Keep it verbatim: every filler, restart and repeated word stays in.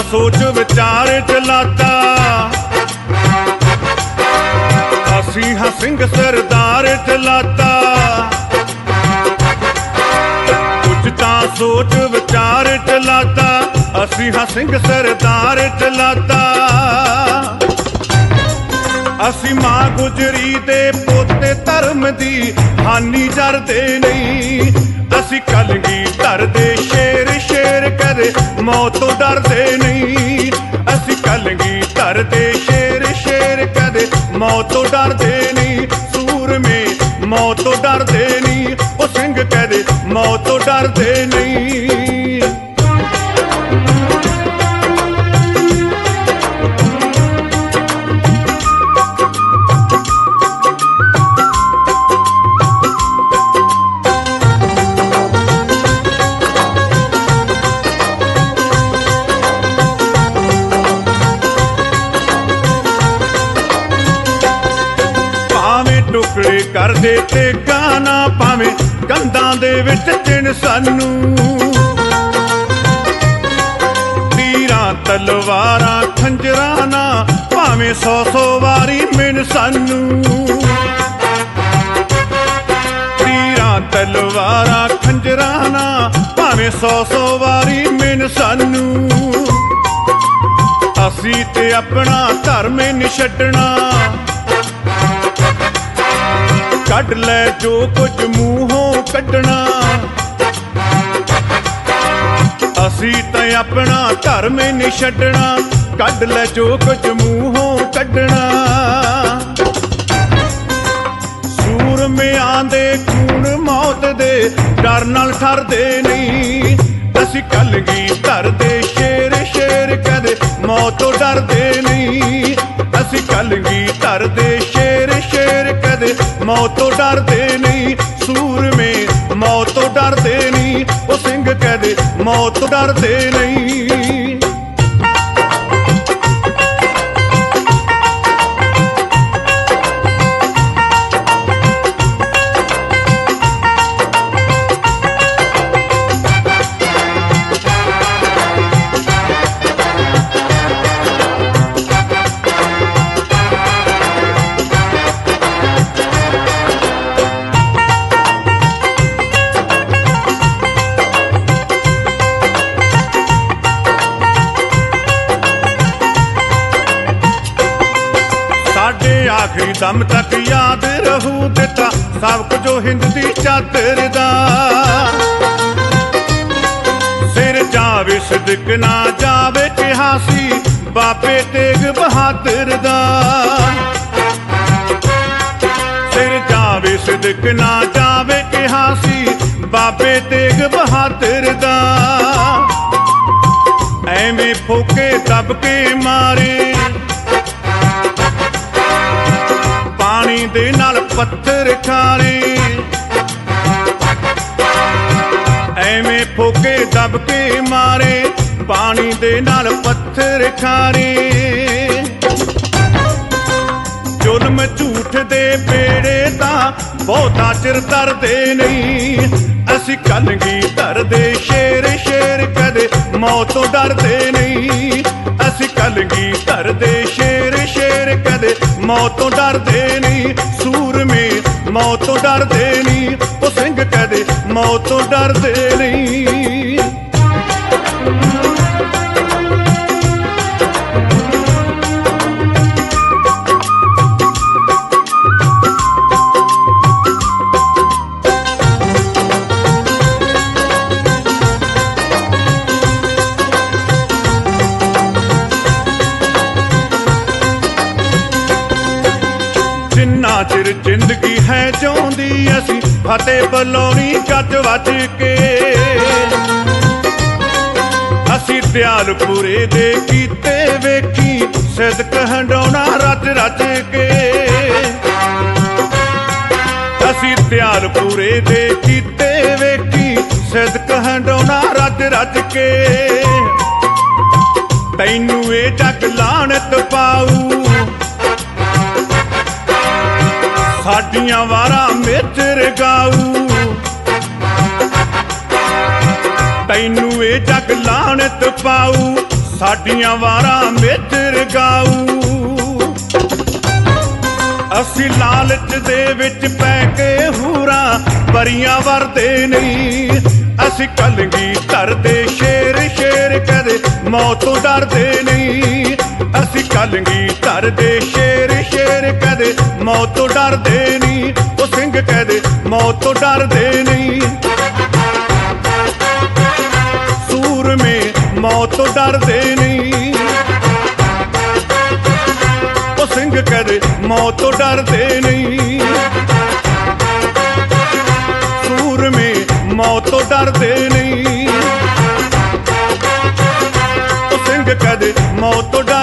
सोच विचार चलाता असी हाँ सिंह सरदार चलाता कुछ ता सोच विचार चलाता असी हाँ सिंह सरदार चलाता असी मां गुजरी दे पोते धर्म दी हानी जरदे नहीं असी कलगीधर दे शेर शेर कदे मौत तो डरदे नहीं असी कलगीधर दे शेर शेर कदे मौत तो डरदे नहीं सूर में मौत तो डरदे नहीं ओ सिंह कदे मौत तो डरदे नहीं। टुकड़े कर दे ते गाना भावें कंधां दे विच चिन सानू तीरां तलवारां खंजरां ना भावें सौ सौ वारी मिन सानू तीरां तलवारां खंजरां ना भावें सौ सौ वारी मिन सानू असी ते अपना धर्म नहीं छड्डना कढ लै जो कुछ मूहों कढना असी तो अपना धर्म नहीं छड्डना कढ लै जो कुछ मूहों कढना सूर में आंदे खून मौत दे डर नाल ठरदे नहीं असी कलगीधर दे शेर शेर कदे मौत तो डरदे नहीं असी कलगीधर दे शेर शेर कदे मौत तो डरदे नहीं सूर में मौत तो डरदे नहीं ओ सिंह कदे मौत तो डरदे नहीं। आखिरी दम तक याद रहू दिता सब कुछ जो हिंद दी चादर दा सिर जावे सदक ना जावे किहासी बाबे तेग बहादुर दा सिर जावे सदक ना जावे किहासी बाबे तेग बहादुर दा एवें फूके दब के मारे पानी दे नाल पत्थर खाने एवें फूके दब के मारे पानी दे नाल पत्थर खाने जुल्म झूठ दे बेड़े ता बहुता चिर तरदे नहीं असी कलगीधर दे शेर शेर कदे मौत तो डरदे नहीं असी कलगीधर दे शेर शेर कदे मौत तो डरदे नहीं सूर में मौत तो डरदे नहीं ओ सिंह कदे मौत तो डरदे नहीं। जिन्ना चिर जिंदगी है चाहुंदी असी फतेह बलौनी गज वज के असी दयालपुरे दे कीते वेखी सिदक हंडौना रज रज के असी दयालपुरे दे कीते वेखी सिदक हंडौना रज रज के तैनू ए जग लानत पाऊ साडियां वारा मेचर गाऊ तैनू ए जग लानत पाऊ ਸਾਡੀਆਂ ਵਾਰਾਂ ਮੇਜਰ ਗਾਊ। ਅਸੀਂ ਲਾਲਚ ਦੇ ਵਿੱਚ ਪੈ ਕੇ ਹੂਰਾਂ ਪਰੀਆਂ ਵਰਦੇ ਨਹੀਂ। ਅਸੀਂ ਕਲਗੀਧਰ ਦੇ ਸ਼ੇਰ ਸ਼ੇਰ ਕਦੇ ਮੌਤ ਤੋਂ ਡਰਦੇ ਨਹੀਂ। ਅਸੀਂ ਕਲਗੀਧਰ ਦੇ ਸ਼ੇਰ ਸ਼ੇਰ ਕਦੇ ਮੌਤ ਤੋਂ ਡਰਦੇ ਨਹੀਂ। ਉਹ ਸਿੰਘ ਕਦੇ ਮੌਤ ਤੋਂ ਡਰਦੇ ਨਹੀਂ। ਸੂਰਮੇ ਮੌਤ ਤੋਂ ਡਰਦੇ ਨਹੀਂ। ਉਹ ਸਿੰਘ ਕਦੇ ਮੌਤ ਤੋਂ ਡਰਦੇ ਨਹੀਂ। ਸੂਰਮੇ ਮੌਤ ਤੋਂ ਡਰਦੇ ਨਹੀਂ। ਉਹ ਸਿੰਘ ਕਦੇ ਮੌਤ ਤੋਂ